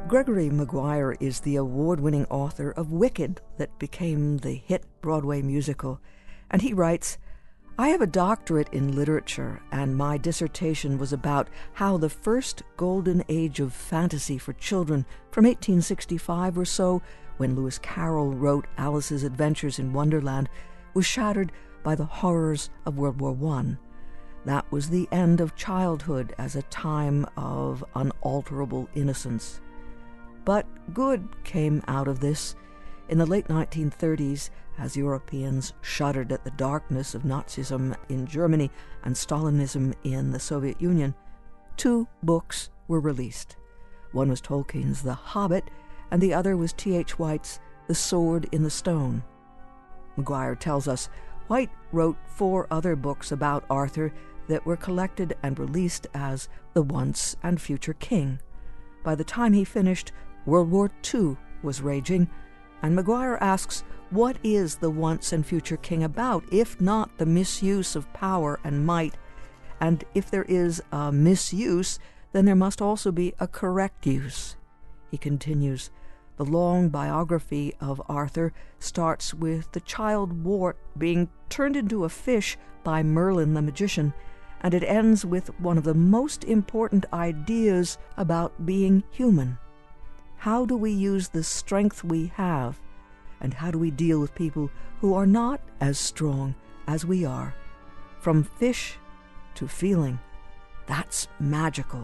Gregory Maguire is the award-winning author of Wicked that became the hit Broadway musical, and he writes, "I have a doctorate in literature, and my dissertation was about how the first golden age of fantasy for children from 1865 or so, when Lewis Carroll wrote Alice's Adventures in Wonderland, was shattered by the horrors of World War I. That was the end of childhood as a time of unalterable innocence. But good came out of this. In the late 1930s, as Europeans shuddered at the darkness of Nazism in Germany and Stalinism in the Soviet Union, 2 books were released. One was Tolkien's The Hobbit, and the other was T.H. White's The Sword in the Stone." Maguire tells us White wrote 4 other books about Arthur that were collected and released as The Once and Future King. By the time he finished, World War II was raging, and Maguire asks, what is the once and future king about, if not the misuse of power and might? And if there is a misuse, then there must also be a correct use. He continues, "The long biography of Arthur starts with the child Wart being turned into a fish by Merlin the magician, and it ends with one of the most important ideas about being human. How do we use the strength we have, and how do we deal with people who are not as strong as we are? From fish to feeling, that's magical."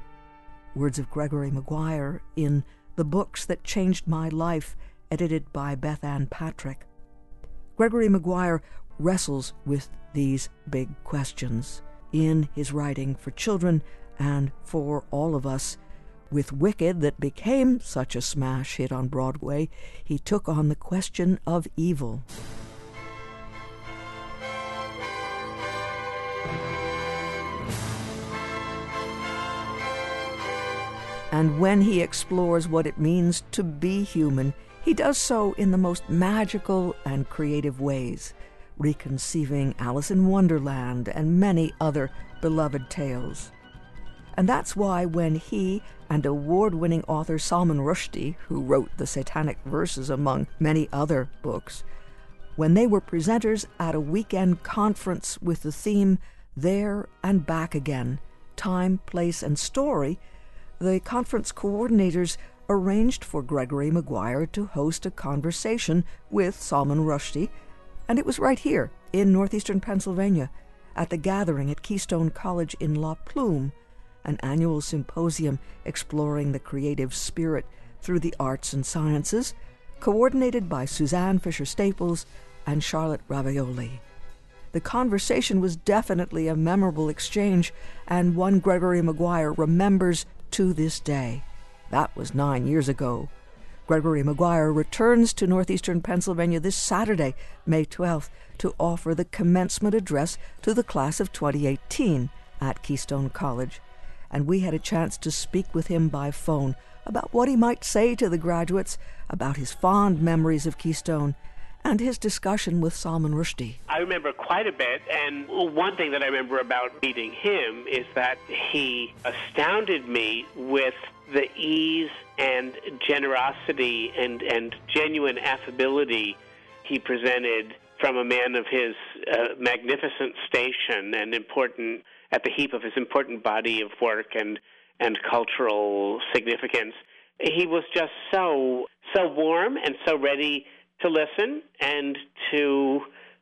Words of Gregory Maguire in The Books That Changed My Life, edited by Beth Ann Patrick. Gregory Maguire wrestles with these big questions in his writing for children and for all of us. With Wicked, that became such a smash hit on Broadway, he took on the question of evil. And when he explores what it means to be human, he does so in the most magical and creative ways, reconceiving Alice in Wonderland and many other beloved tales. And that's why when he and award-winning author Salman Rushdie, who wrote the Satanic Verses among many other books, when they were presenters at a weekend conference with the theme There and Back Again, Time, Place, and Story, the conference coordinators arranged for Gregory Maguire to host a conversation with Salman Rushdie, and it was right here in northeastern Pennsylvania at the gathering at Keystone College in La Plume, an annual symposium exploring the creative spirit through the arts and sciences, coordinated by Suzanne Fisher-Staples and Charlotte Ravioli. The conversation was definitely a memorable exchange, and one Gregory Maguire remembers to this day. That was 9 years ago. Gregory Maguire returns to northeastern Pennsylvania this Saturday, May 12th, to offer the commencement address to the class of 2018 at Keystone College. And we had a chance to speak with him by phone about what he might say to the graduates, about his fond memories of Keystone, and his discussion with Salman Rushdie. I remember quite a bit, and one thing that I remember about meeting him is that he astounded me with the ease and generosity and genuine affability he presented from a man of his magnificent station and important, at the heap of his important body of work and cultural significance. He was just so warm and so ready to listen and to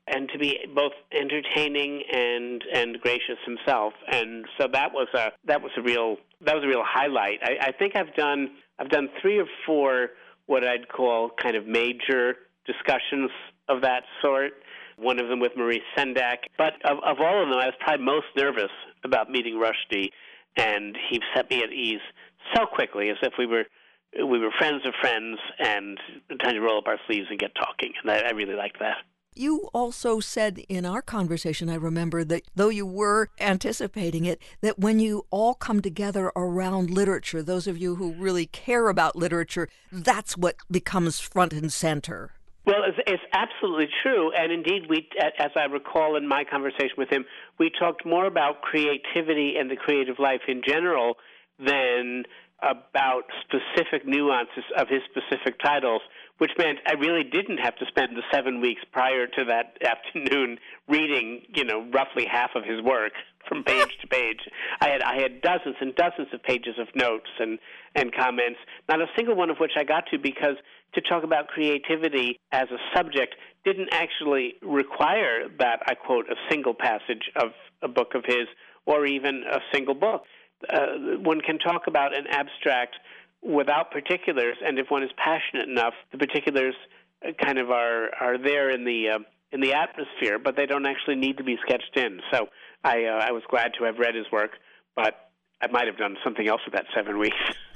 be both entertaining and gracious himself. And so that was a real highlight. I think I've done 3 or 4 what I'd call kind of major discussions of that sort. One of them with Maurice Sendak. But of all of them, I was probably most nervous about meeting Rushdie, and he set me at ease so quickly, as if we were friends of friends and time to roll up our sleeves and get talking. And I really liked that. You also said in our conversation, I remember, that though you were anticipating it, that when you all come together around literature, those of you who really care about literature, that's what becomes front and center. Well, it's absolutely true. And indeed, as I recall in my conversation with him, we talked more about creativity and the creative life in general than about specific nuances of his specific titles, which meant I really didn't have to spend the 7 weeks prior to that afternoon reading, roughly half of his work from page to page. I had dozens and dozens of pages of notes and comments, not a single one of which I got to, because to talk about creativity as a subject didn't actually require that I quote a single passage of a book of his or even a single book. One can talk about an abstract without particulars, and if one is passionate enough, the particulars kind of are there in the atmosphere, but they don't actually need to be sketched in. So I was glad to have read his work, but I might have done something else with that 7 weeks.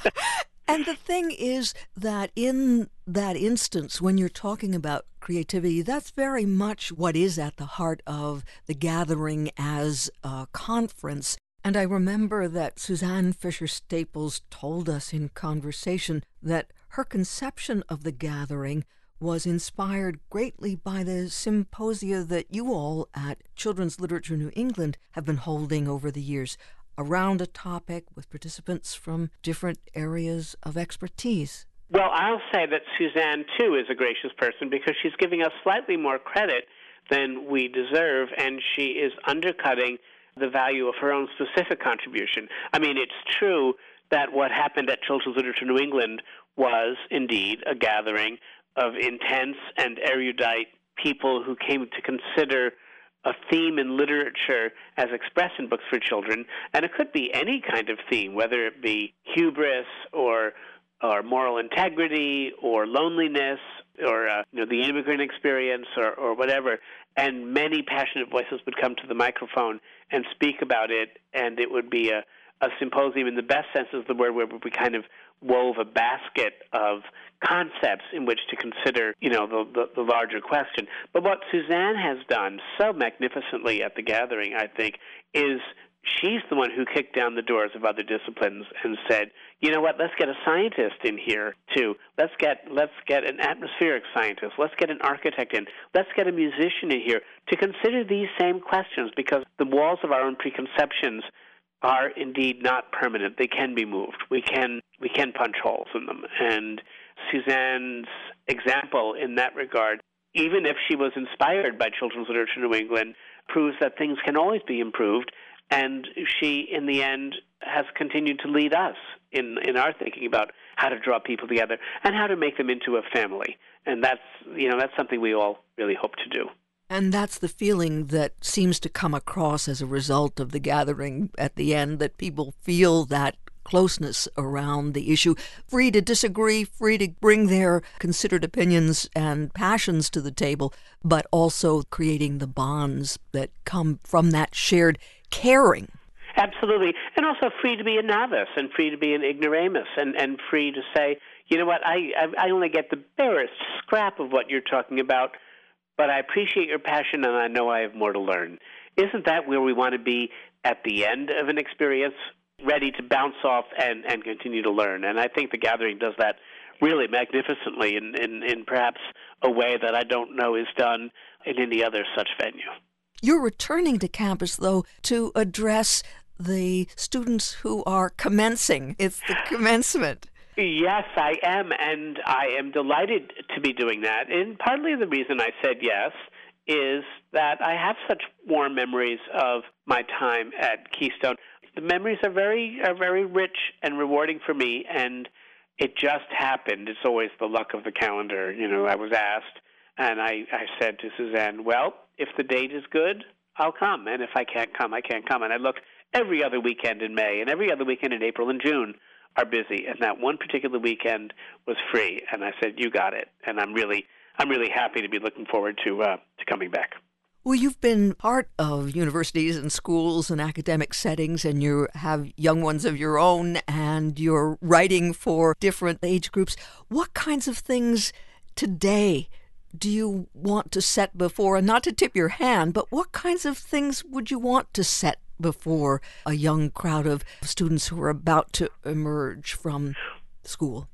And the thing is that in that instance, when you're talking about creativity, that's very much what is at the heart of the gathering as a conference. And I remember that Suzanne Fisher Staples told us in conversation that her conception of the gathering was inspired greatly by the symposia that you all at Children's Literature New England have been holding over the years around a topic with participants from different areas of expertise. Well, I'll say that Suzanne, too, is a gracious person because she's giving us slightly more credit than we deserve, and she is undercutting the value of her own specific contribution. I mean, it's true that what happened at Children's Literature New England was indeed a gathering of intense and erudite people who came to consider a theme in literature as expressed in books for children, and it could be any kind of theme, whether it be hubris or moral integrity or loneliness or the immigrant experience or whatever. And many passionate voices would come to the microphone and speak about it, and it would be a symposium in the best sense of the word, where we kind of wove a basket of concepts in which to consider, the larger question. But what Suzanne has done so magnificently at the gathering, I think, is she's the one who kicked down the doors of other disciplines and said, you know what, let's get a scientist in here too. Let's get an atmospheric scientist. Let's get an architect in. Let's get a musician in here to consider these same questions, because the walls of our own preconceptions are indeed not permanent. They can be moved. We can punch holes in them. And Suzanne's example in that regard, even if she was inspired by Children's Literature New England, proves that things can always be improved. And she, in the end, has continued to lead us in our thinking about how to draw people together and how to make them into a family. And that's something we all really hope to do. And that's the feeling that seems to come across as a result of the gathering at the end, that people feel that closeness around the issue, free to disagree, free to bring their considered opinions and passions to the table, but also creating the bonds that come from that shared caring. Absolutely. And also free to be a novice and free to be an ignoramus and free to say, you know what, I only get the barest scrap of what you're talking about, but I appreciate your passion and I know I have more to learn. Isn't that where we want to be at the end of an experience? Ready to bounce off and continue to learn. And I think the gathering does that really magnificently in perhaps a way that I don't know is done in any other such venue. You're returning to campus, though, to address the students who are commencing. It's the commencement. Yes, I am, and I am delighted to be doing that. And partly the reason I said yes is that I have such warm memories of my time at Keystone. The memories are very rich and rewarding for me, and it just happened. It's always the luck of the calendar. I was asked, and I said to Suzanne, well, if the date is good, I'll come, and if I can't come, I can't come. And I looked every other weekend in May, and every other weekend in April and June are busy, and that one particular weekend was free. And I said, you got it, and I'm really happy to be looking forward to coming back. Well, you've been part of universities and schools and academic settings, and you have young ones of your own, and you're writing for different age groups. What kinds of things today do you want to set before, and not to tip your hand, but what kinds of things would you want to set before a young crowd of students who are about to emerge from school?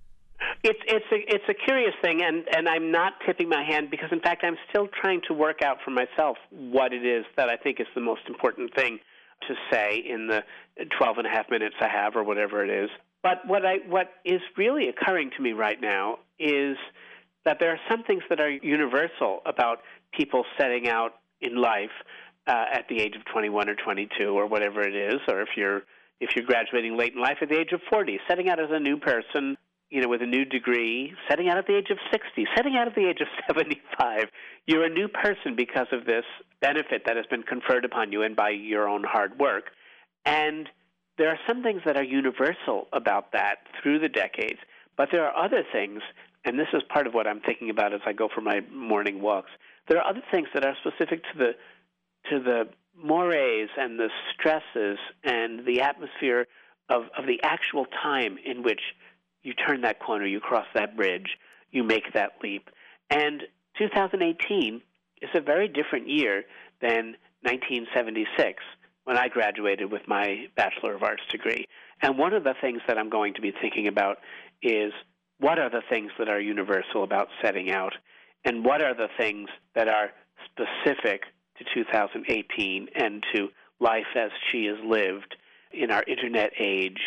It's a curious thing, and I'm not tipping my hand because, in fact, I'm still trying to work out for myself what it is that I think is the most important thing to say in the 12 and a half minutes I have or whatever it is. But what is really occurring to me right now is that there are some things that are universal about people setting out in life at the age of 21 or 22 or whatever it is, or if you're graduating late in life at the age of 40, setting out as a new person, with a new degree, setting out at the age of 60, setting out at the age of 75. You're a new person because of this benefit that has been conferred upon you and by your own hard work. And there are some things that are universal about that through the decades, but there are other things, and this is part of what I'm thinking about as I go for my morning walks. There are other things that are specific to the mores and the stresses and the atmosphere of the actual time in which you turn that corner, you cross that bridge, you make that leap. And 2018 is a very different year than 1976, when I graduated with my Bachelor of Arts degree. And one of the things that I'm going to be thinking about is, what are the things that are universal about setting out, and what are the things that are specific to 2018 and to life as she is lived in our internet age,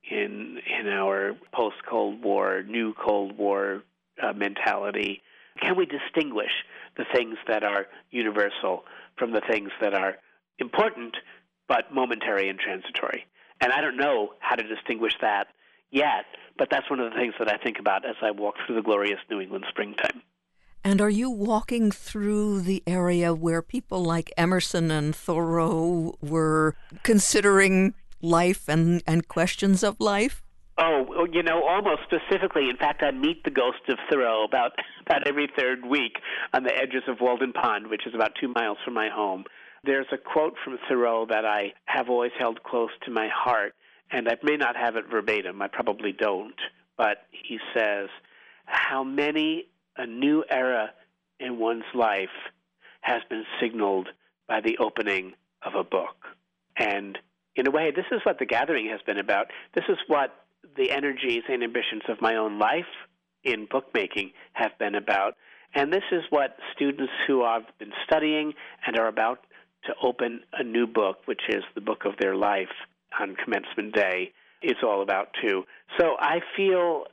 in our post-Cold War, new Cold War mentality. Can we distinguish the things that are universal from the things that are important but momentary and transitory? And I don't know how to distinguish that yet, but that's one of the things that I think about as I walk through the glorious New England springtime. And are you walking through the area where people like Emerson and Thoreau were considering life and questions of life? Oh, almost specifically. In fact, I meet the ghost of Thoreau about every third week on the edges of Walden Pond, which is about 2 miles from my home. There's a quote from Thoreau that I have always held close to my heart, and I may not have it verbatim. I probably don't. But he says, "How many a new era in one's life has been signaled by the opening of a book." And in a way, this is what the gathering has been about. This is what the energies and ambitions of my own life in bookmaking have been about. And this is what students who have been studying and are about to open a new book, which is the book of their life on commencement day, is all about too. So I feel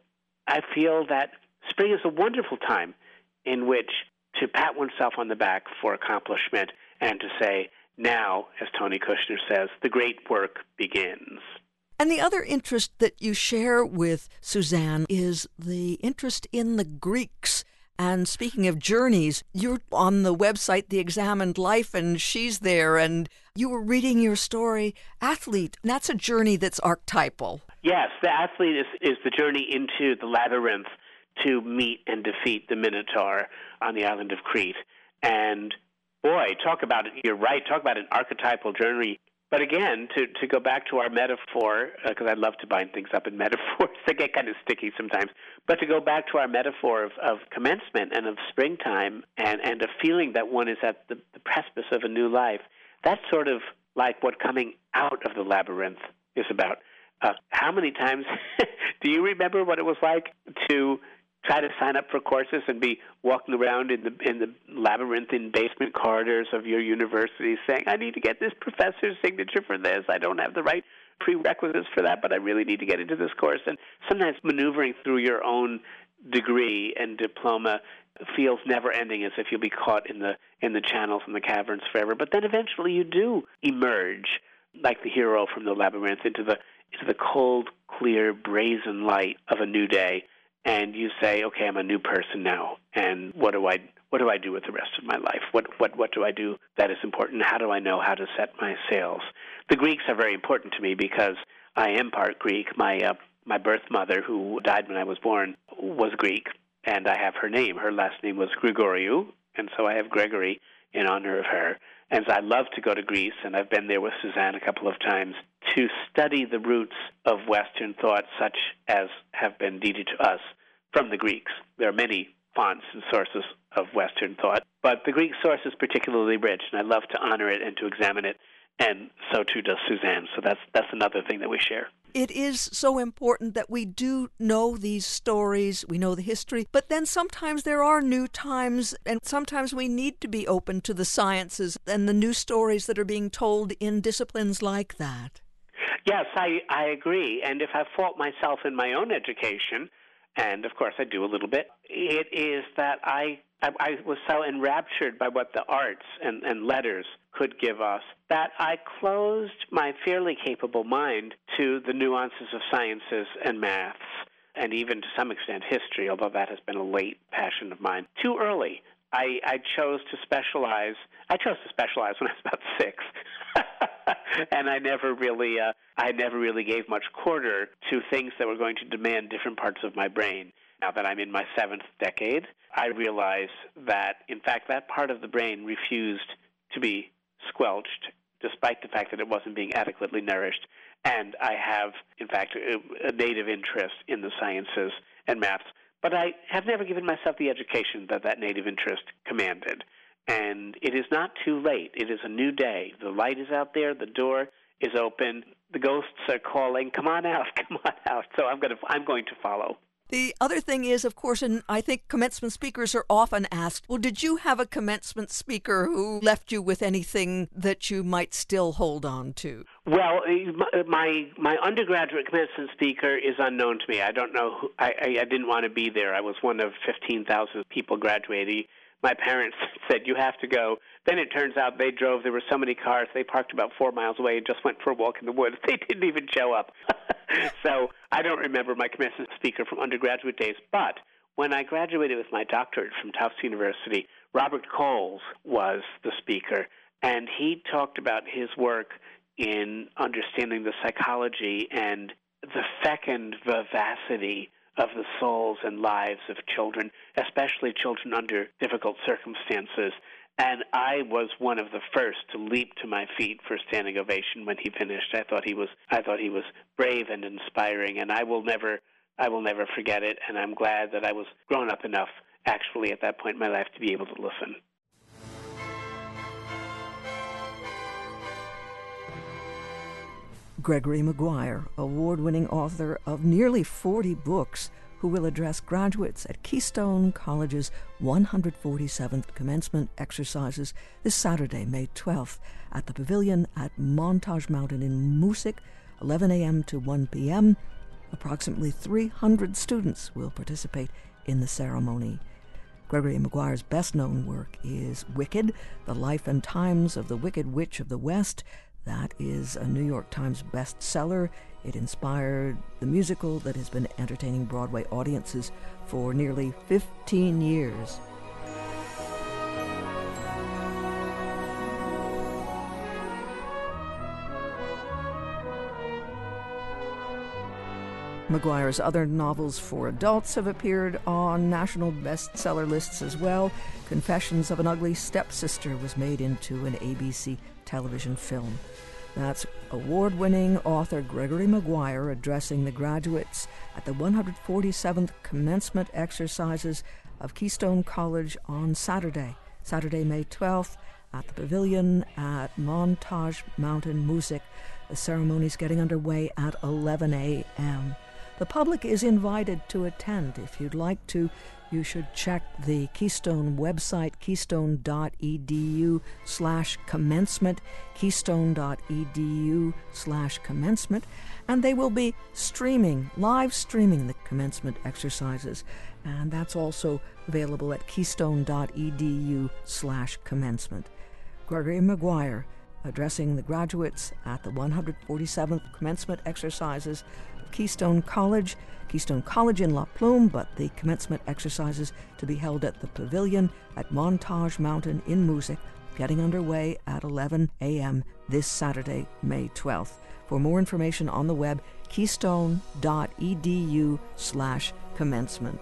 that spring is a wonderful time in which to pat oneself on the back for accomplishment and to say, now, as Tony Kushner says, the great work begins. And the other interest that you share with Suzanne is the interest in the Greeks. And speaking of journeys, you're on the website, The Examined Life, and she's there, and you were reading your story, Athlete. That's a journey that's archetypal. Yes, the athlete is the journey into the labyrinth to meet and defeat the Minotaur on the island of Crete. And boy, you're right, talk about an archetypal journey. But again, to go back to our metaphor, because I love to bind things up in metaphors, they get kind of sticky sometimes, but to go back to our metaphor of commencement and of springtime and a feeling that one is at the precipice of a new life, that's sort of like what coming out of the labyrinth is about. How many times do you remember what it was like to try to sign up for courses and be walking around in the labyrinthine basement corridors of your university saying, I need to get this professor's signature for this. I don't have the right prerequisites for that, but I really need to get into this course. And sometimes maneuvering through your own degree and diploma feels never-ending, as if you'll be caught in the channels and the caverns forever. But then eventually you do emerge, like the hero from the labyrinth, into the cold, clear, brazen light of a new day. And you say, okay, I'm a new person now, and what do I do with the rest of my life? What do I do that is important? How do I know how to set my sails? The Greeks are very important to me because I am part Greek. My birth mother, who died when I was born, was Greek, and I have her name. Her last name was Grigoriou, and so I have Gregory in honor of her. And so I love to go to Greece, and I've been there with Suzanne a couple of times to study the roots of Western thought, such as have been deeded to us from the Greeks. There are many fonts and sources of Western thought, but the Greek source is particularly rich, and I love to honor it and to examine it, and so too does Suzanne. So that's another thing that we share. It is so important that we do know these stories, we know the history, but then sometimes there are new times, and sometimes we need to be open to the sciences and the new stories that are being told in disciplines like that. Yes, I agree. And if I fault myself in my own education, and of course I do a little bit, it is that I was so enraptured by what the arts and letters could give us that I closed my fairly capable mind to the nuances of sciences and maths, and even to some extent history, although that has been a late passion of mine. Too early. I chose to specialize. I chose to specialize when I was about 6. And I never really gave much quarter to things that were going to demand different parts of my brain. Now that I'm in my 7th decade, I realize that, in fact, that part of the brain refused to be squelched, despite the fact that it wasn't being adequately nourished. And I have, in fact, a native interest in the sciences and maths. But I have never given myself the education that native interest commanded. And it is not too late. It is a new day. The light is out there. The door is open. The ghosts are calling, come on out, come on out. So I'm going to follow. The other thing is, of course, and I think commencement speakers are often asked, well, did you have a commencement speaker who left you with anything that you might still hold on to? Well, my undergraduate commencement speaker is unknown to me. I don't know who, I didn't want to be there. I was one of 15,000 people graduating. My parents said, you have to go. Then it turns out they drove. There were so many cars. They parked about 4 miles away and just went for a walk in the woods. They didn't even show up. So I don't remember my commencement speaker from undergraduate days. But when I graduated with my doctorate from Tufts University, Robert Coles was the speaker. And he talked about his work in understanding the psychology and the fecund vivacity of the souls and lives of children, especially children under difficult circumstances. And I was one of the first to leap to my feet for a standing ovation when he finished. I thought he was brave and inspiring, and I will never forget it. And I'm glad that I was grown up enough, actually, at that point in my life, to be able to listen. Gregory Maguire, award-winning author of nearly 40 books, who will address graduates at Keystone College's 147th Commencement Exercises this Saturday, May 12th, at the Pavilion at Montage Mountain in Moosic, 11 a.m. to 1 p.m. Approximately 300 students will participate in the ceremony. Gregory Maguire's best-known work is Wicked, The Life and Times of the Wicked Witch of the West. That is a New York Times bestseller. It inspired the musical that has been entertaining Broadway audiences for nearly 15 years. Maguire's other novels for adults have appeared on national bestseller lists as well. Confessions of an Ugly Stepsister was made into an ABC television film. That's award-winning author Gregory Maguire addressing the graduates at the 147th Commencement Exercises of Keystone College on Saturday, May 12th, at the Pavilion at Montage Mountain Moosic. The ceremony's getting underway at 11 a.m. The public is invited to attend. If you'd like to, you should check the Keystone website, keystone.edu/commencement, keystone.edu/commencement, and they will be live streaming the commencement exercises, and that's also available at keystone.edu/commencement. Gregory Maguire addressing the graduates at the 147th Commencement Exercises of Keystone College in La Plume, but the commencement exercises to be held at the Pavilion at Montage Mountain in Moosic, getting underway at 11 a.m. this Saturday, May 12th. For more information on the web, keystone.edu/commencement.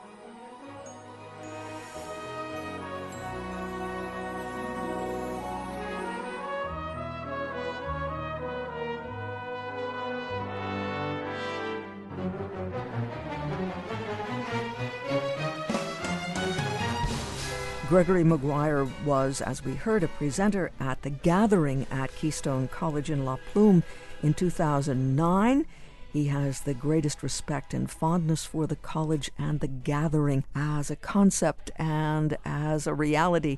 Gregory Maguire was, as we heard, a presenter at the Gathering at Keystone College in La Plume in 2009. He has the greatest respect and fondness for the college and the Gathering as a concept and as a reality.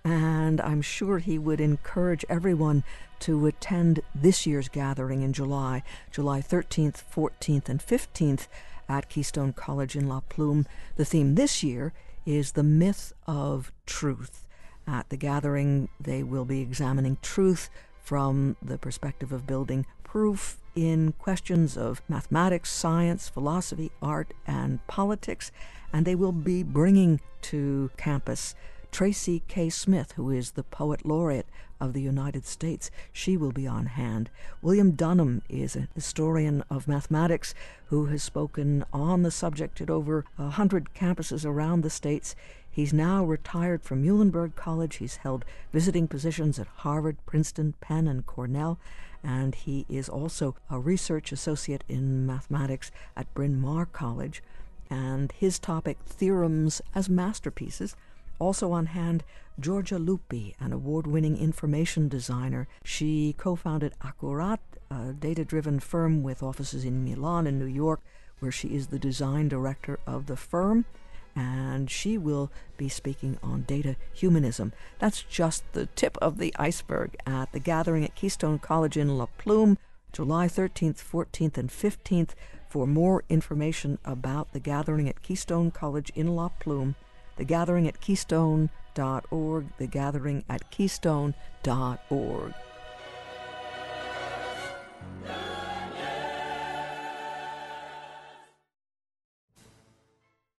And I'm sure he would encourage everyone to attend this year's gathering in July 13th, 14th, and 15th at Keystone College in La Plume. The theme this year is the myth of truth. At the gathering, they will be examining truth from the perspective of building proof in questions of mathematics, science, philosophy, art, and politics. And they will be bringing to campus Tracy K. Smith, who is the Poet Laureate of the United States. She will be on hand. William Dunham is a historian of mathematics who has spoken on the subject at over 100 campuses around the states. He's now retired from Muhlenberg College. He's held visiting positions at Harvard, Princeton, Penn, and Cornell, and he is also a research associate in mathematics at Bryn Mawr College. And his topic, Theorems as Masterpieces. Also on hand, Georgia Lupi, an award-winning information designer. She co-founded Accurat, a data-driven firm with offices in Milan and New York, where she is the design director of the firm. And she will be speaking on data humanism. That's just the tip of the iceberg at the gathering at Keystone College in La Plume, July 13th, 14th, and 15th. For more information about the gathering at Keystone College in La Plume, thegatheringatkeystone.org, thegatheringatkeystone.org.